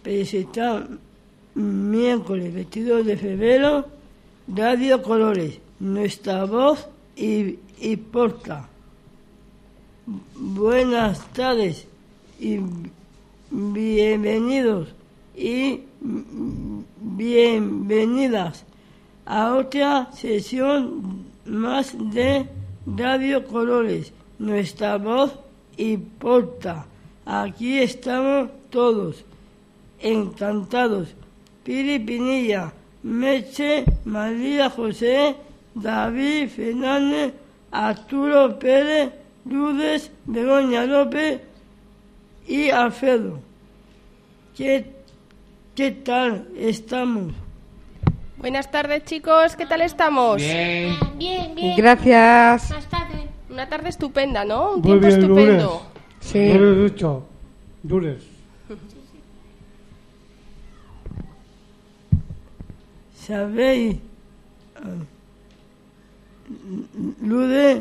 presenta miércoles 22 de febrero Radio Colores, nuestra voz importa. Buenas tardes y bienvenidos y bienvenidas a otra sesión más de Radio Colores, nuestra voz importa. Aquí estamos todos encantados. Pili Pinilla, Meche, María José, David Fernández, Arturo Pérez, Lourdes, Begoña López y Alfredo. ¿Qué tal estamos? Buenas tardes, chicos. ¿Qué tal estamos? Bien. Bien, bien. Gracias. Buenas tardes. Una tarde estupenda, ¿no? Un Muy tiempo bien, estupendo. Lourdes. Sí. Lo he dicho. Lourdes. ¿Sabéis? Lourdes,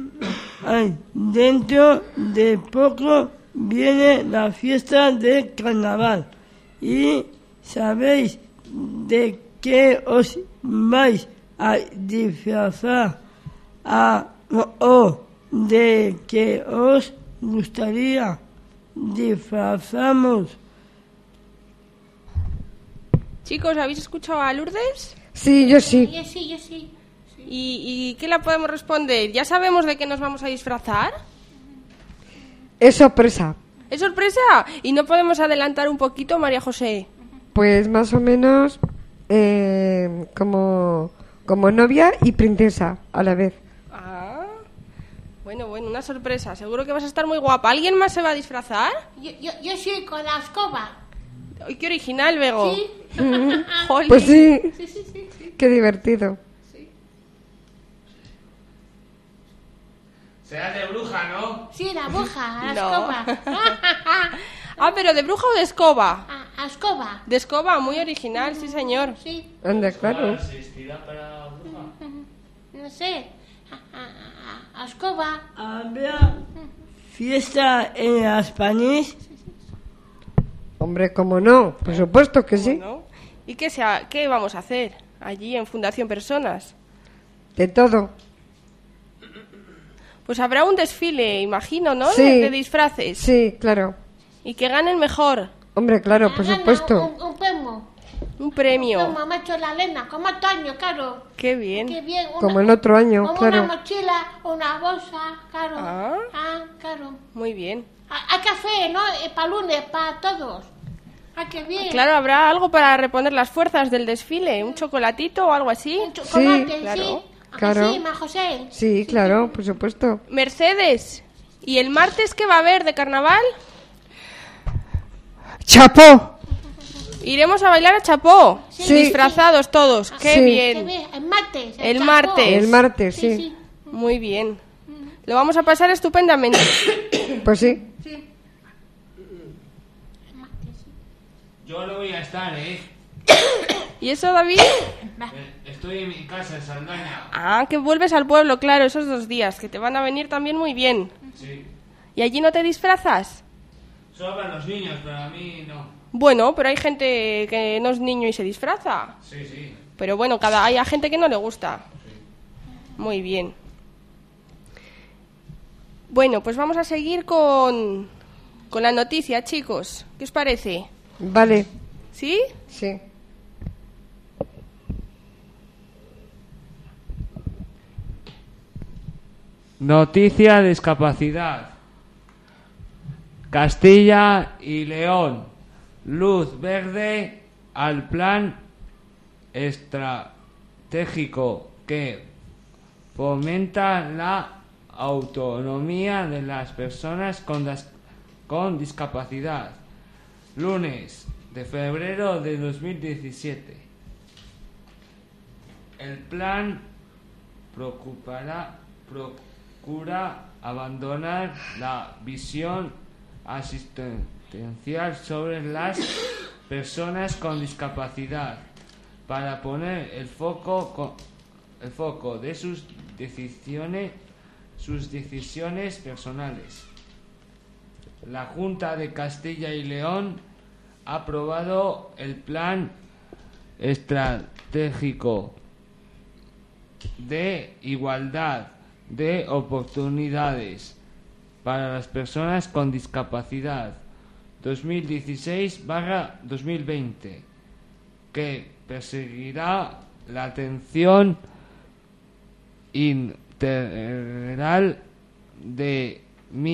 dentro de poco viene la fiesta de carnaval. ¿Y sabéis de qué os vais a disfrazar o de qué os gustaría disfrazarnos? Chicos, ¿habéis escuchado a Lourdes? Sí, yo sí. Yo sí. ¿Y qué la podemos responder? ¿Ya sabemos de qué nos vamos a disfrazar? Es sorpresa. ¿Es sorpresa? ¿Y no podemos adelantar un poquito, María José? Pues más o menos como novia y princesa a la vez. Ah, bueno, una sorpresa. Seguro que vas a estar muy guapa. ¿Alguien más se va a disfrazar? Yo sí, con la escoba. ¡Ay, qué original, Bego! Sí. Jolín. Pues sí. Sí. Qué divertido. Serás de bruja, ¿no? Sí, la bruja, la No. escoba. Ah, pero ¿de bruja o de escoba? A escoba. De escoba, muy original, sí, señor. Sí, Anda, claro. ¿Asistida para bruja? no sé. A escoba. ¿Habrá fiesta en las Panís? Hombre, ¿cómo no? Por supuesto que sí. ¿No? ¿Y qué vamos a hacer allí en Fundación Personas? De todo. Pues habrá un desfile, imagino, ¿no? Sí. De disfraces. Sí, claro. Y que ganen mejor. Hombre, claro, por Gana supuesto. Un premio. Un premio. Como me ha hecho la Elena, como Toño, claro. Qué bien. Qué bien. Como en otro año, como claro. una mochila, una bolsa, claro. Ah. Claro. Muy bien. Hay café, ¿no? Para lunes, para todos. Qué bien. Claro, habrá algo para reponer las fuerzas del desfile. ¿Un chocolatito o algo así? Un chocolate, Sí, claro. sí. Claro. Sí, Ma José. Sí, claro, por supuesto. Mercedes, ¿y el martes qué va a haber de carnaval? ¡Chapó! Iremos a bailar a Chapó. Sí. Disfrazados todos. Qué Sí. bien. Qué bien. El martes. El chapó. martes. El martes, sí. Muy bien. Lo vamos a pasar estupendamente. Pues sí. Yo no voy a estar, ¿eh? ¿Y eso, David? Estoy en mi casa, en Saldaña. Ah, que vuelves al pueblo, claro, esos 2 días, que te van a venir también muy bien. Sí. ¿Y allí no te disfrazas? Solo para los niños, pero a mí no. Bueno, pero hay gente que no es niño y se disfraza. Sí. Pero bueno, hay gente que no le gusta. Muy bien. Bueno, pues vamos a seguir con la noticia, chicos. ¿Qué os parece? Vale. ¿Sí? Sí. Noticia de discapacidad. Castilla y León. Luz verde al plan estratégico que fomenta la autonomía de las personas con discapacidad. Lunes de febrero de 2017. El plan procura abandonar la visión asistencial sobre las personas con discapacidad para poner el foco de sus decisiones personales. La Junta de Castilla y León ha aprobado el Plan Estratégico de Igualdad de Oportunidades para las Personas con Discapacidad 2016-2020, que perseguirá la atención integral de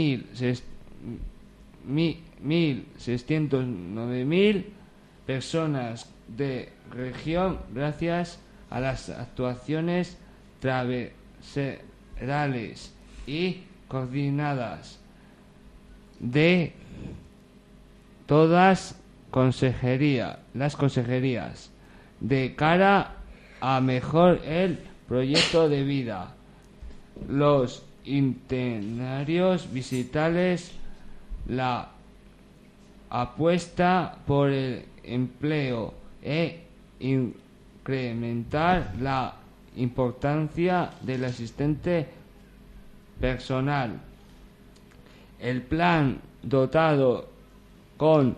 1.609.000 personas de región gracias a las actuaciones transversales y coordinadas de todas las consejerías de cara a mejorar el proyecto de vida. Los itinerarios visitales, la apuesta por el empleo e incrementar la importancia del asistente personal. El plan, dotado con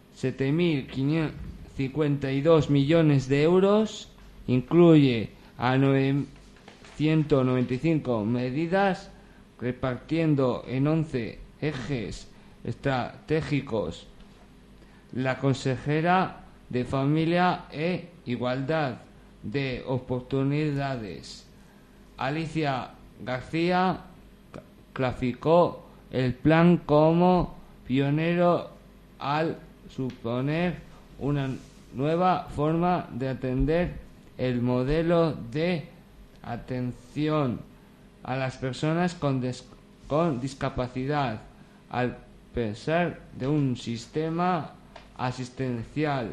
7.552 millones de euros, incluye a 995 medidas repartiendo en 11 ejes estratégicos. La consejera de Familia e Igualdad de Oportunidades, Alicia García, calificó el plan como pionero al suponer una nueva forma de atender el modelo de atención a las personas con discapacidad, al pesar de un sistema asistencial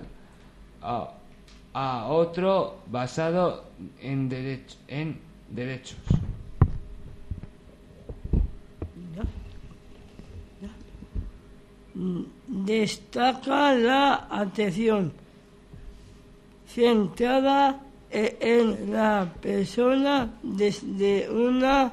a otro basado en derechos. Destaca la atención centrada en la persona desde una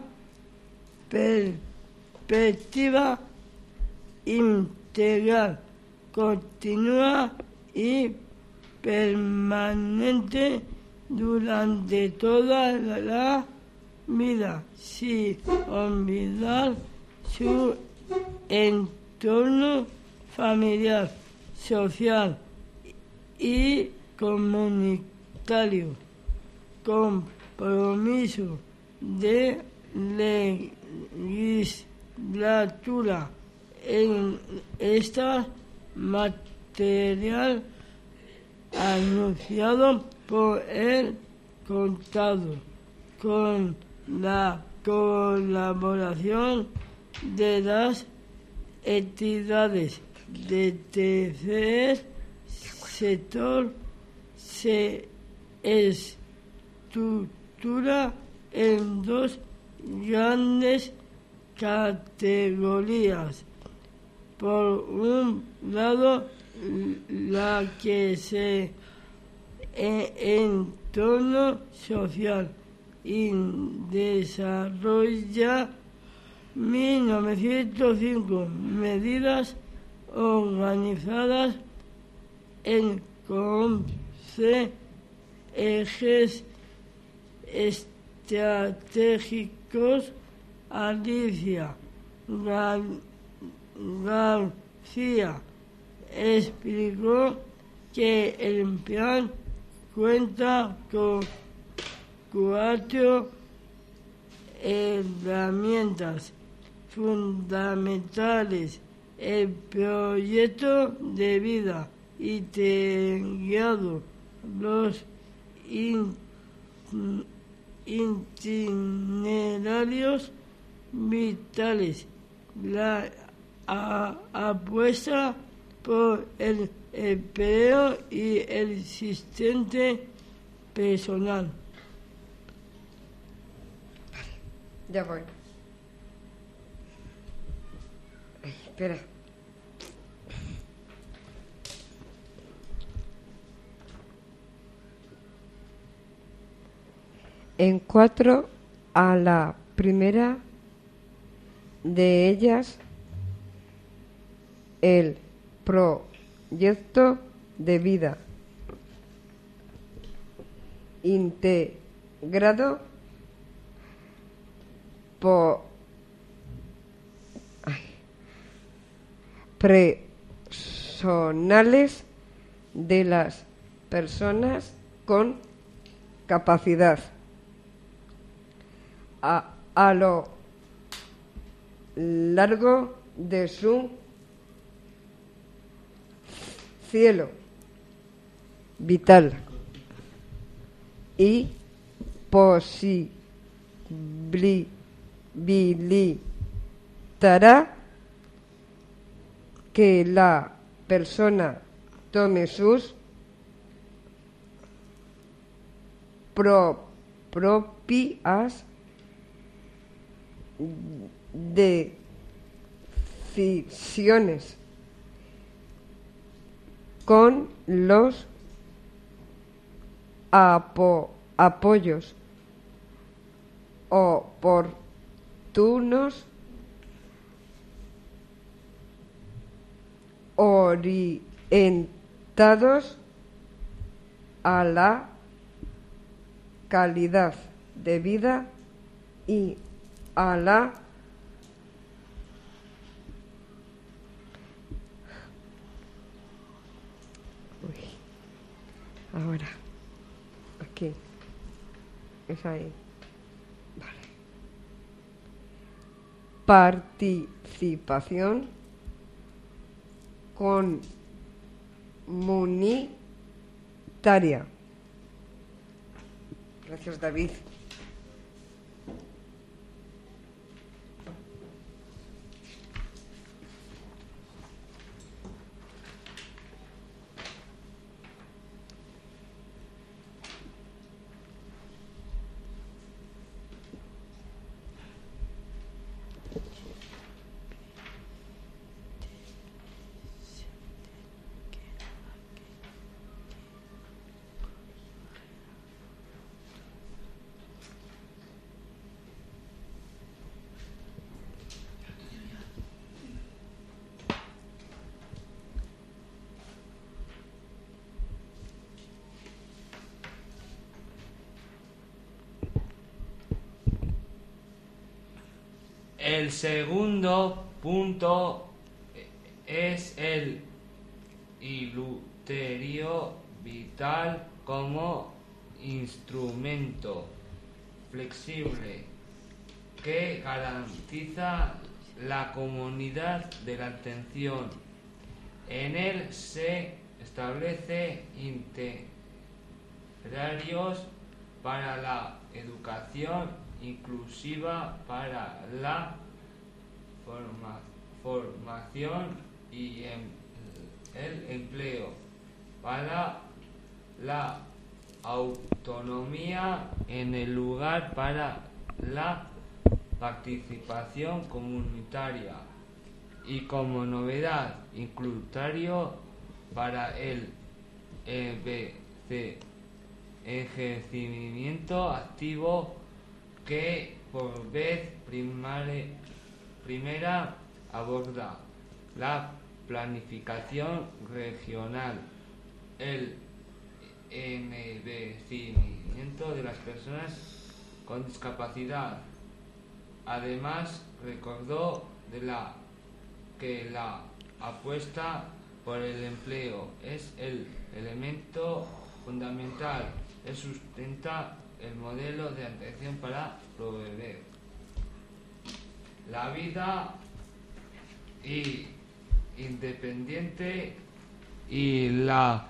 perspectiva integral, continua y permanente durante toda la vida, sin olvidar su entorno familiar, social y comunitario. Compromiso de legislatura en esta material anunciado por el contado con la colaboración de las entidades de tercer sector. Se estructura en dos grandes categorías. Por un lado, la que se entorno social y desarrolla 1905 medidas organizadas en 11 ejes estratégicos. Alicia García explicó que el plan cuenta con 4 herramientas fundamentales: el proyecto de vida integrado, los itinerarios vitales, la apuesta por el empleo y el asistente personal. Ya voy. Ay, espera. En 4 a la primera de ellas, el proyecto proyecto de vida integrado por personales de las personas con capacidad a lo largo de su cielo vital y posibilitará que la persona tome sus propias decisiones con los apoyos oportunos, orientados a la calidad de vida y a la ahora aquí es ahí, vale, participación comunitaria. Gracias, David. El segundo punto es el criterio vital como instrumento flexible que garantiza la comunidad de la atención. En él se establece itinerarios para la educación inclusiva, para la formación y el empleo, para la autonomía en el lugar, para la participación comunitaria y, como novedad, inclusorio para el envejecimiento activo, que por vez primera aborda la planificación regional, el envejecimiento de las personas con discapacidad. Además, recordó que la apuesta por el empleo es el elemento fundamental que sustenta el modelo de atención para proveer la vida independiente y la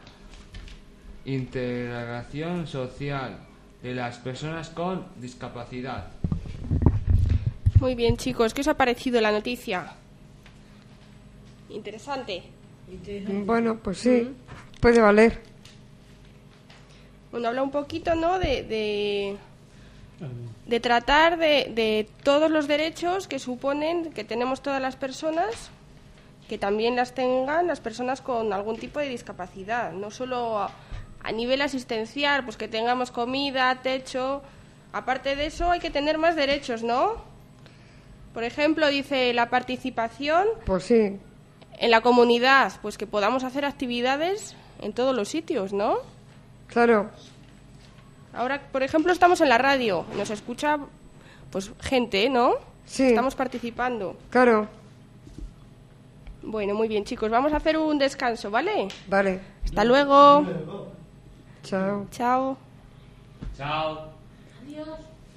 integración social de las personas con discapacidad. Muy bien, chicos, ¿qué os ha parecido la noticia? Interesante. Bueno, pues sí, puede valer. Bueno, habla un poquito, ¿no?, de tratar de todos los derechos que suponen que tenemos todas las personas, que también las tengan las personas con algún tipo de discapacidad, no solo a nivel asistencial, pues que tengamos comida, techo. Aparte de eso hay que tener más derechos, ¿no? Por ejemplo, dice la participación. Pues sí. en la comunidad, pues que podamos hacer actividades en todos los sitios, ¿no? Claro. Ahora, por ejemplo, estamos en la radio, nos escucha pues gente, ¿no? Sí. Estamos participando. Claro. Bueno, muy bien, chicos, vamos a hacer un descanso, ¿vale? Vale. Hasta luego. Chao. Chao. Chao. Adiós.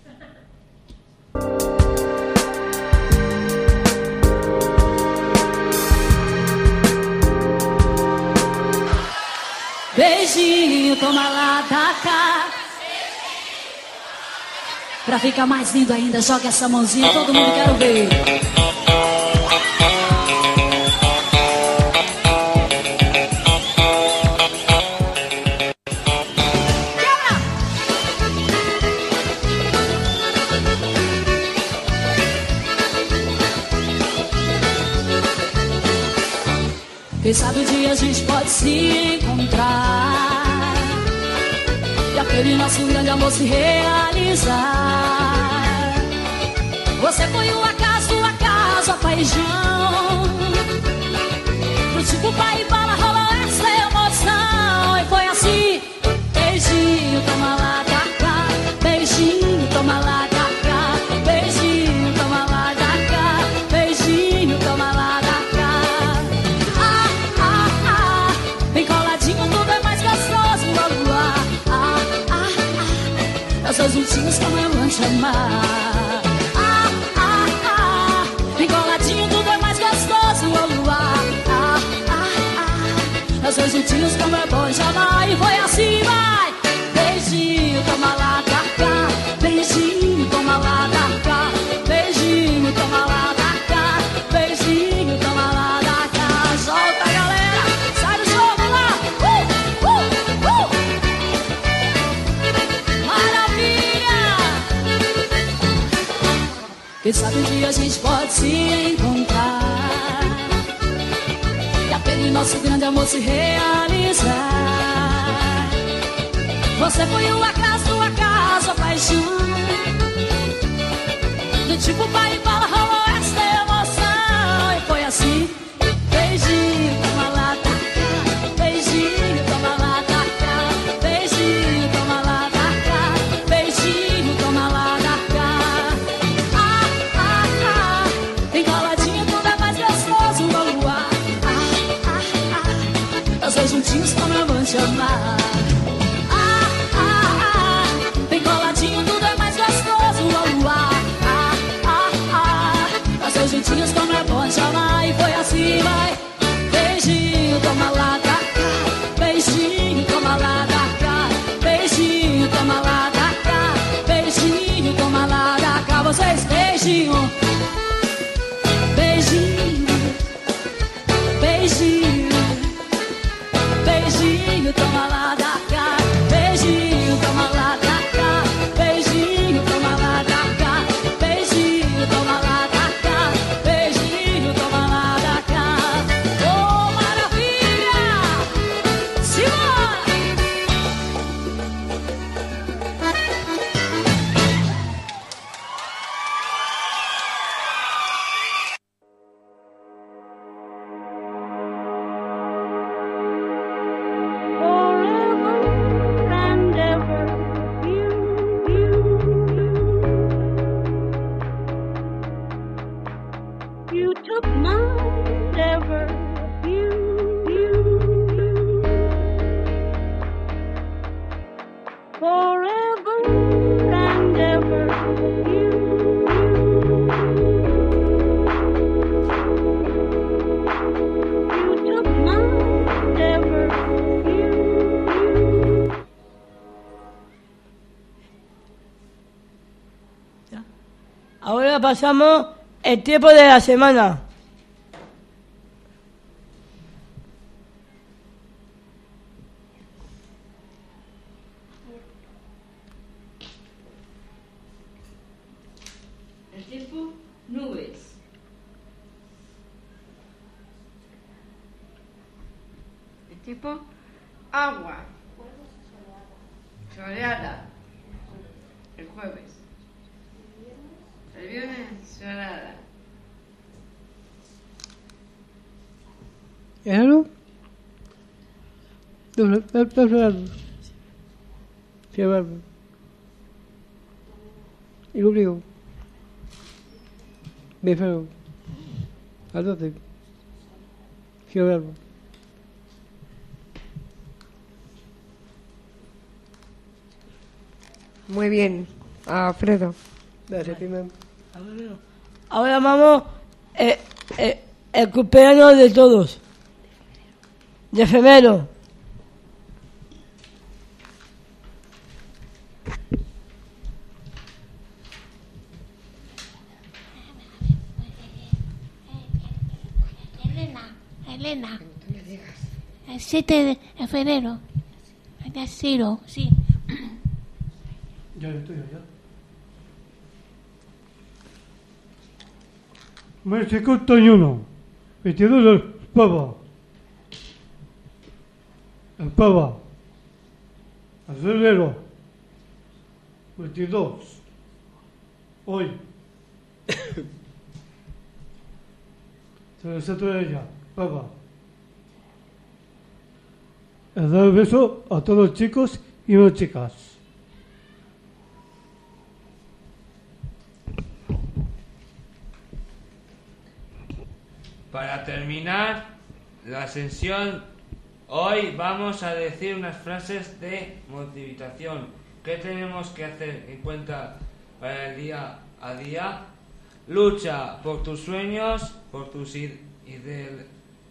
Beijinho, toma lá da cá. Pra ficar mais lindo ainda, joga essa mãozinha, todo mundo quer ver. Quem sabe um dia a gente pode se encontrar e aquele nosso grande amor se realizar. Você foi o acaso, a paixão. Do tipo pai e bala rolou essa emoção. E foi assim, beijinho, toma lá da cá. Beijinho, toma lá da cá. Beijinho, toma lá da cá. Beijinho, toma lá da cá. Bem coladinho, tudo é mais gostoso, logo lá. Nós dois juntinhos como eu vou te amar. Bem coladinho, tudo é mais gostoso, logo lá. Nós dois juntinhos como é bom te amar. E foi assim, vai. Beijinho, toma lá da cá. Beijinho, toma lá da cá. Beijinho, toma lá da cá. Beijinho, toma lá da cá. Solta, galera, sai do jogo lá. Maravilha. Quem sabe um dia a gente pode se encontrar e aquele nosso grande amor se realizar. Você foi o acaso, a paixão. Do tipo pai e bala rolou essa emoção. E foi assim, beijinho, toma lá da cá. Beijinho, toma lá da cá. Beijinho, toma lá da cá. Beijinho, toma lá da cá. Bem coladinho, tudo é mais gostoso, vamos lá. Nós dois juntinhos como eu vou te amar. Bem coladinho, tudo é mais gostoso, vamos lá. Nós dois juntinhos como é bom te amar. E foi assim, vai. Beijinho, toma lá da cá. Beijinho, toma lá da cá. Beijinho, toma lá da cá. Beijinho, toma lá da cá. Vocês, beijinho. Beijinho, beijinho, beijinho, toma lá da cá. Beijinho, toma lá da cá. Beijinho, toma lá da cá. Beijinho, toma lá da cá. Beijinho, toma lá da cá. Oh, maravilha! Simbora! You took mine ever, you. Forever and ever, you. You took mine ever, you. Ahora pasamos el tiempo de la semana. El tiempo, nubes. El tipo, agua. Soleada. El jueves. El viernes, soleada. Hello? Llevarlo. Y lo digo. Me fueron. ¿A dónde? Llevarlo. Muy bien, Alfredo. Gracias, Pimán. Ahora vamos el cumpleaños de todos. De febrero. Elena. El 7 de febrero. Allá Ciro, sí. Ya estoy allá. Mes 51. 22 de Pava. El Pava. El febrero. 22. Hoy. Se lo siento de ella. Pava. Les doy un beso a todos los chicos y las chicas. Para terminar la sesión, hoy vamos a decir unas frases de motivación. ¿Qué tenemos que hacer en cuenta para el día a día? Lucha por tus sueños, por tus ideales.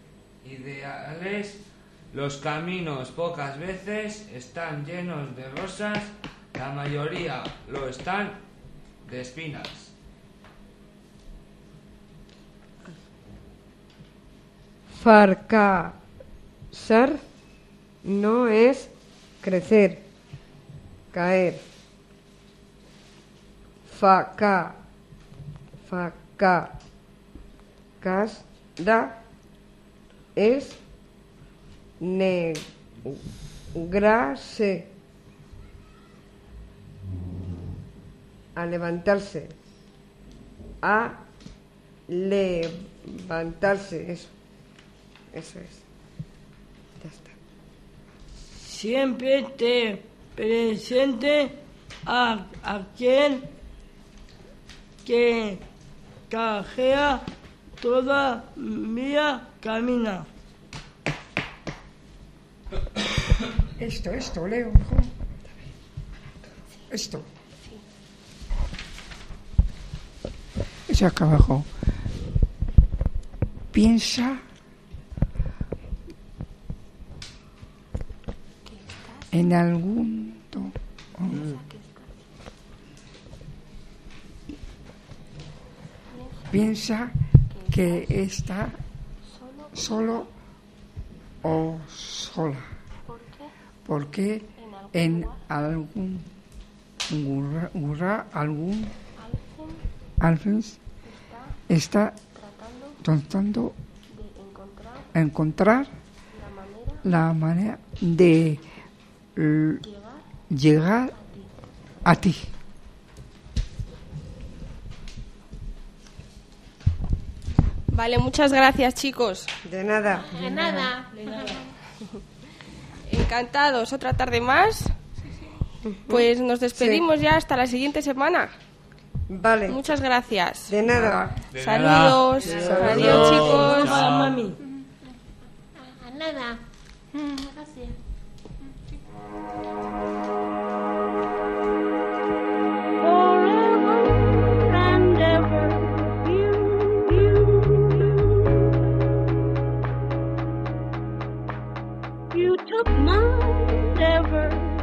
Los caminos pocas veces están llenos de rosas, la mayoría lo están de espinas. Fracasar no es crecer, caer. Fracasar es negarse a levantarse, eso es, ya está. Siempre te presente a aquel que cajea toda mía camina. Esto, Leo. Esto. Eso acá abajo. Piensa en algún piensa que está solo o sola. Porque en algún lugar, alguien está tratando de encontrar la manera de llegar a ti. Vale, muchas gracias, chicos. De nada. De nada. Encantados, otra tarde más. Pues nos despedimos ya hasta la siguiente semana. Vale. Muchas gracias. De nada. Saludos. Adiós, chicos. Para mami. A nada. Gracias. Forever and ever, you took my endeavor.